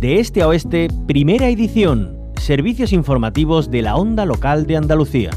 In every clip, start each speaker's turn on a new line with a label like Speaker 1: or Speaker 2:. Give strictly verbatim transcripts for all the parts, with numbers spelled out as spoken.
Speaker 1: De este a oeste, primera edición. Servicios informativos de la Onda Local de Andalucía.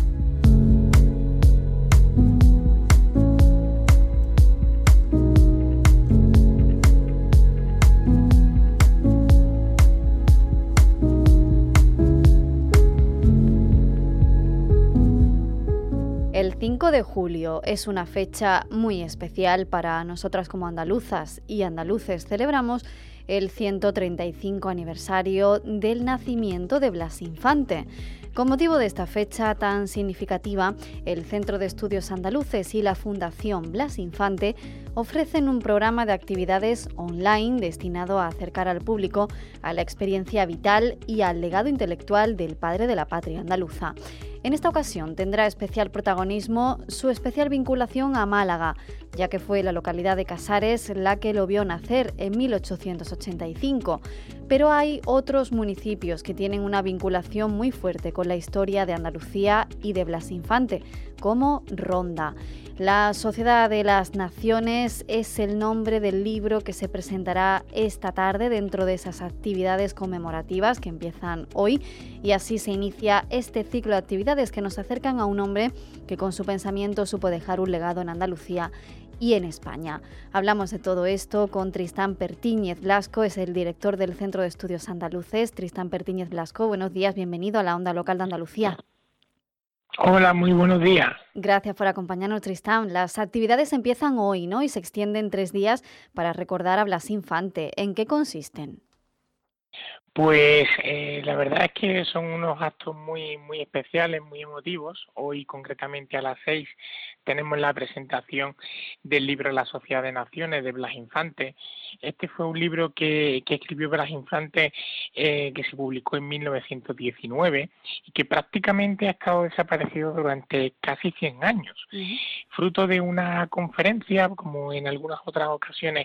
Speaker 2: El cinco de julio es una fecha muy especial para nosotras como andaluzas y andaluces. Celebramos el ciento treinta y cinco aniversario del nacimiento de Blas Infante. Con motivo de esta fecha tan significativa, el Centro de Estudios Andaluces y la Fundación Blas Infante ofrecen un programa de actividades online destinado a acercar al público a la experiencia vital y al legado intelectual del padre de la patria andaluza. En esta ocasión tendrá especial protagonismo su especial vinculación a Málaga, ya que fue la localidad de Casares la que lo vio nacer en mil ochocientos ochenta y cinco. Pero hay otros municipios que tienen una vinculación muy fuerte con la historia de Andalucía y de Blas Infante, como Ronda. La Sociedad de las Naciones es el nombre del libro que se presentará esta tarde dentro de esas actividades conmemorativas que empiezan hoy, y así se inicia este ciclo de actividades que nos acercan a un hombre que con su pensamiento supo dejar un legado en Andalucía y en España. Hablamos de todo esto con Tristán Pertíñez Blasco, es el director del Centro de Estudios Andaluces. Tristán Pertíñez Blasco, buenos días, bienvenido a la Onda Local de Andalucía.
Speaker 3: Hola, muy buenos días.
Speaker 2: Gracias por acompañarnos, Tristán. Las actividades empiezan hoy, ¿no? Y se extienden tres días para recordar a Blas Infante. ¿En qué consisten?
Speaker 3: Pues eh, la verdad es que son unos actos muy muy especiales, muy emotivos. Hoy concretamente a las seis tenemos la presentación del libro La Sociedad de Naciones de Blas Infante. Este fue un libro que, que escribió Blas Infante, eh, que se publicó en mil novecientos diecinueve y que prácticamente ha estado desaparecido durante casi cien años. Uh-huh. Fruto de una conferencia, como en algunas otras ocasiones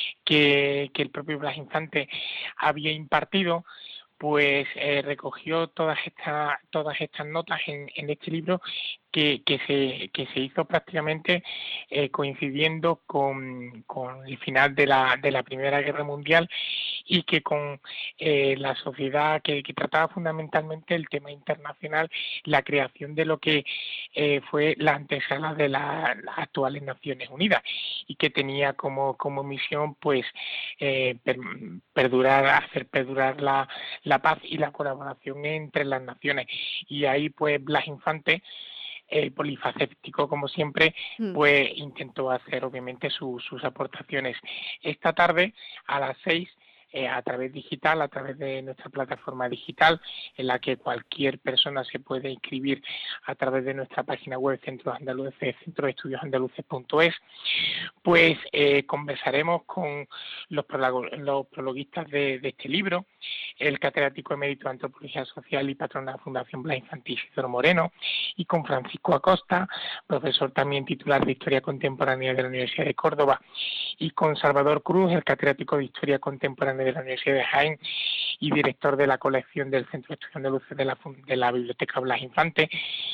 Speaker 3: que, que el propio Blas Infante había impartido, pues eh, recogió todas estas todas estas notas en, en este libro que, que se que se hizo prácticamente eh, coincidiendo con, con el final de la de la Primera Guerra Mundial, y que con eh, la sociedad que, que trataba fundamentalmente el tema internacional, la creación de lo que eh, fue la antesala de la, las actuales Naciones Unidas, y que tenía como como misión pues eh, per, perdurar hacer perdurar la, la paz y la colaboración entre las naciones. Y ahí pues Blas Infante, el polifacético como siempre, pues intentó hacer obviamente su, sus aportaciones. Esta tarde a las seis, eh, a través digital, a través de nuestra plataforma digital, en la que cualquier persona se puede inscribir a través de nuestra página web Centro Andaluces, centro de estudios andaluces punto es, pues eh, conversaremos con los, prologo, los prologuistas de, de este libro, el catedrático emérito de Antropología Social y patrón de la Fundación Blas Infante, Isidoro Moreno, y con Francisco Acosta, profesor también titular de Historia Contemporánea de la Universidad de Córdoba, y con Salvador Cruz, el catedrático de Historia Contemporánea de la Universidad de Jaén y director de la colección del Centro de Estudios Andaluces de la, de la Biblioteca Blas Infante,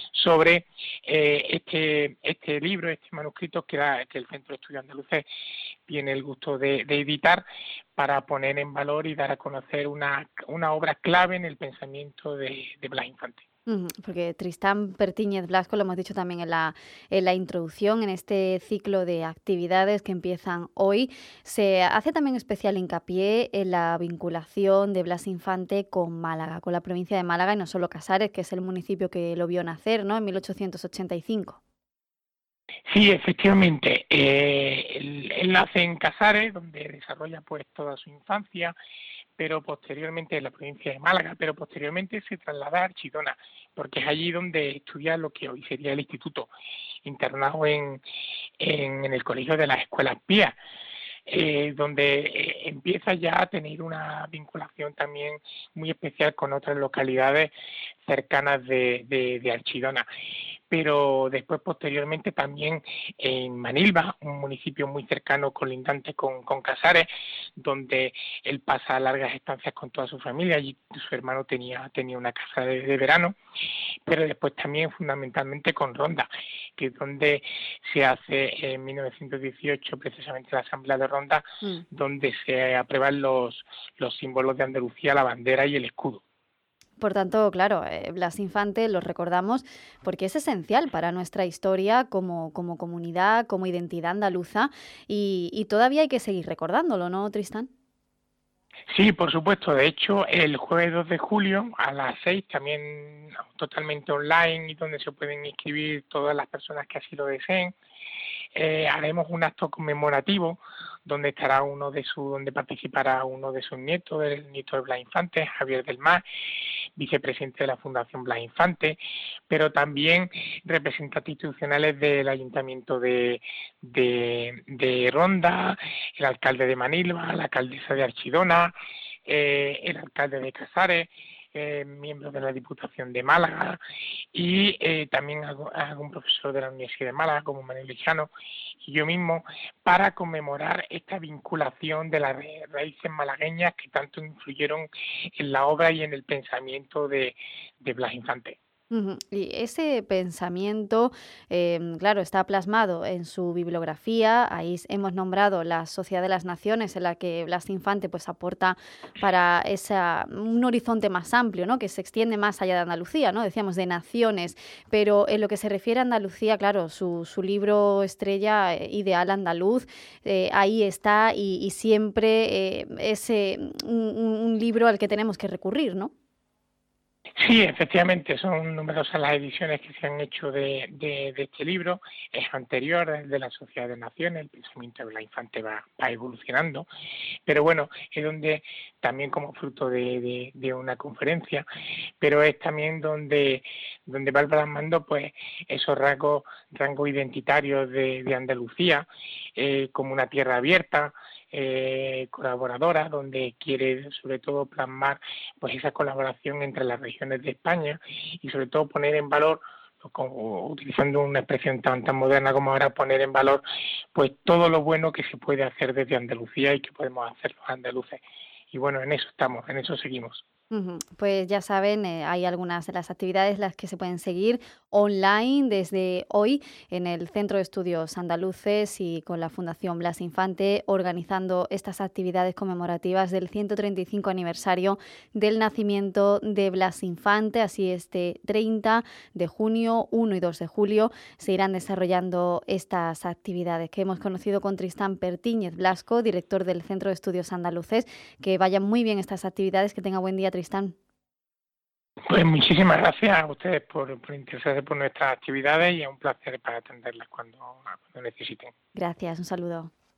Speaker 3: sobre eh, este este libro, este manuscrito que, da, que el Centro de Estudios Andaluces tiene el gusto de, de editar, para poner en valor y dar a conocer una, una obra clave en el pensamiento de, de Blas Infante.
Speaker 2: Porque Tristán Pertíñez Blasco, lo hemos dicho también en la, en la introducción, en este ciclo de actividades que empiezan hoy, se hace también especial hincapié en la vinculación de Blas Infante con Málaga, con la provincia de Málaga, y no solo Casares, que es el municipio que lo vio nacer, ¿no?, en mil ochocientos ochenta y cinco.
Speaker 3: Sí, efectivamente. Eh, él, él nace en Casares, donde desarrolla pues toda su infancia, pero posteriormente en la provincia de Málaga, pero posteriormente se traslada a Archidona, porque es allí donde estudia lo que hoy sería el instituto, internado en, en, en el colegio de las Escuelas Pías, eh, donde eh, empieza ya a tener una vinculación también muy especial con otras localidades cercanas de, de, de Archidona. pero después posteriormente también en Manilva, un municipio muy cercano colindante con, con Casares, donde él pasa largas estancias con toda su familia. Allí su hermano tenía, tenía una casa de, de verano, pero después también fundamentalmente con Ronda, que es donde se hace en mil novecientos dieciocho precisamente la Asamblea de Ronda, mm. donde se aprueban los, los símbolos de Andalucía, la bandera y el escudo.
Speaker 2: Por tanto, claro, eh, Blas Infante lo recordamos porque es esencial para nuestra historia como, como comunidad, como identidad andaluza, y, y todavía hay que seguir recordándolo, ¿no, Tristán?
Speaker 3: Sí, por supuesto. De hecho, el jueves dos de julio a las seis, también totalmente online y donde se pueden inscribir todas las personas que así lo deseen, eh, haremos un acto conmemorativo donde estará uno de su, donde participará uno de sus nietos, el nieto de Blas Infante, Javier del Mar, vicepresidente de la Fundación Blas Infante, pero también representantes institucionales del Ayuntamiento de, de, de Ronda, el alcalde de Manilva, la alcaldesa de Archidona, eh, el alcalde de Casares, eh, miembros de la Diputación de Málaga y eh, también algún profesor de la Universidad de Málaga como Manuel Lejano y yo mismo, para conmemorar esta vinculación de las raíces malagueñas que tanto influyeron en la obra y en el pensamiento de, de Blas Infante.
Speaker 2: Uh-huh. Y ese pensamiento, eh, claro, está plasmado en su bibliografía. Ahí hemos nombrado la Sociedad de las Naciones, en la que Blas Infante pues aporta para esa, un horizonte más amplio, ¿no?, que se extiende más allá de Andalucía, ¿no? Decíamos de naciones, pero en lo que se refiere a Andalucía, claro, su, su libro estrella, eh, Ideal Andaluz, eh, ahí está y, y siempre eh, es eh, un, un libro al que tenemos que recurrir, ¿no?
Speaker 3: Sí, efectivamente, son numerosas las ediciones que se han hecho de, de, de este libro. Es anterior, es de la Sociedad de Naciones, el pensamiento de Blas Infante va, va evolucionando, pero bueno, es donde también como fruto de, de, de una conferencia, pero es también donde, donde va plasmando pues esos rasgos, rasgos identitarios de, de Andalucía, eh, como una tierra abierta, Eh, colaboradora, donde quiere sobre todo plasmar pues esa colaboración entre las regiones de España y sobre todo poner en valor, como, utilizando una expresión tan tan moderna como ahora, poner en valor pues todo lo bueno que se puede hacer desde Andalucía y que podemos hacer los andaluces. Y bueno, en eso estamos, en eso seguimos.
Speaker 2: Uh-huh. Pues ya saben, eh, hay algunas de las actividades las que se pueden seguir online desde hoy en el Centro de Estudios Andaluces y con la Fundación Blas Infante organizando estas actividades conmemorativas del ciento treinta y cinco aniversario del nacimiento de Blas Infante. Así este treinta de junio, uno y dos de julio se irán desarrollando estas actividades que hemos conocido con Tristán Pertíñez Blasco, director del Centro de Estudios Andaluces. Que vayan muy bien estas actividades, que tenga buen día, Tristán.
Speaker 3: Pues muchísimas gracias a ustedes por, por interesarse por nuestras actividades y es un placer para atenderlas cuando, cuando necesiten.
Speaker 2: Gracias, un saludo.